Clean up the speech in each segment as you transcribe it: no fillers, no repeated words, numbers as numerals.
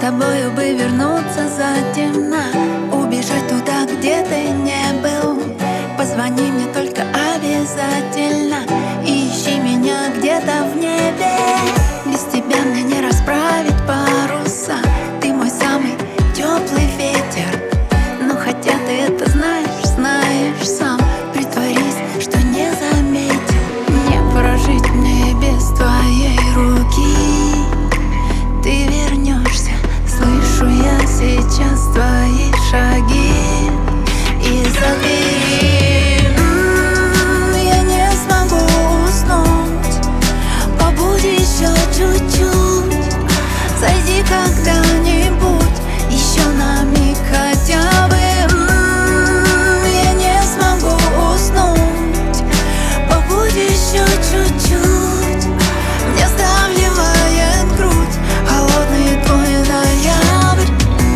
тобою бы вернуться затемно, убежать туда, где ты не был. Позвони мне только обязательно и ищи меня где-то в небе. Без тебя мне не расправить паруса, ты мой самый теплый ветер. Но хотя ты это знаешь сам, притворись, что не заметил. Не прожить мне без твоей руки. Ты вернешься, слышу я сейчас твои шаги из-за двери. Я не смогу уснуть, побудь еще чуть-чуть. Зайди когда-нибудь еще на миг хотя бы. Я не смогу уснуть, побудь еще чуть-чуть. Мне сдавливает грудь холодный твой ноябрь.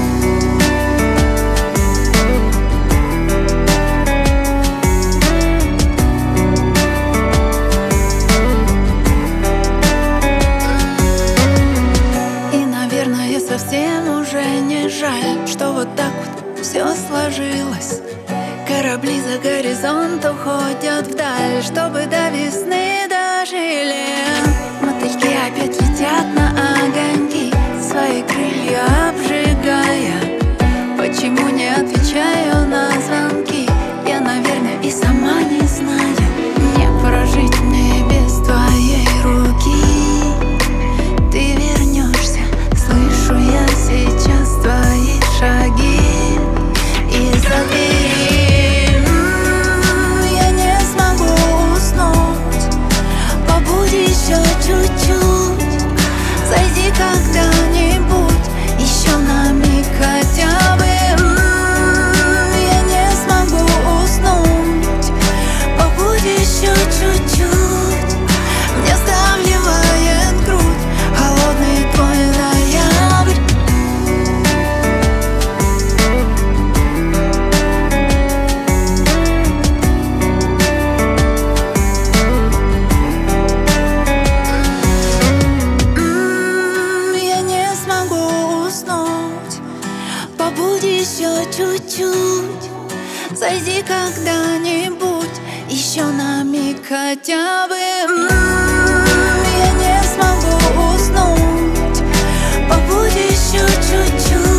И, наверное, совсем уже не жаль, что вот так вот все сложилось. Корабли за горизонт уходят вдаль, чтобы до весны дожили. Мотыльки опять летят на огоньки, свои крылья обжигая. Почему не отвечаю на звонки? Я, наверное, и сама не знаю. Не прожить мне без твоей руки. Ты вернешься, слышу я сейчас твои шаги из-за двери. Я не смогу уснуть, побудь еще чуть-чуть. Зайди когда-нибудь еще на миг хотя бы. Я не смогу уснуть, побудь еще чуть-чуть. Мне сдавливает грудь холодный твой ноябрь. Я не смогу уснуть, побудь еще чуть-чуть. Зайди когда-нибудь еще на миг хотя бы. Я не смогу уснуть, побудь еще чуть-чуть.